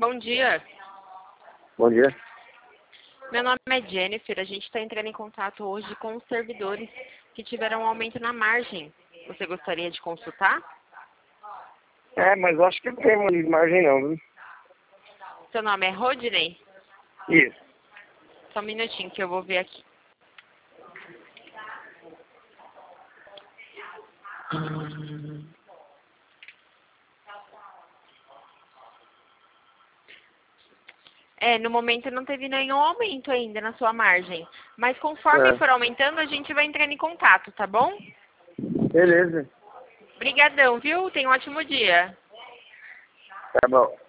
Bom dia. Bom dia. Meu nome é Jennifer. A gente está entrando em contato hoje com os servidores que tiveram um aumento na margem. Você gostaria de consultar? Mas eu acho que não tem mais margem não, viu? Seu nome é Rodney? Isso. Só um minutinho que eu vou ver aqui. No momento não teve nenhum aumento ainda na sua margem. Mas conforme for aumentando, a gente vai entrando em contato, tá bom? Beleza. Obrigadão, viu? Tenha um ótimo dia. Tá bom.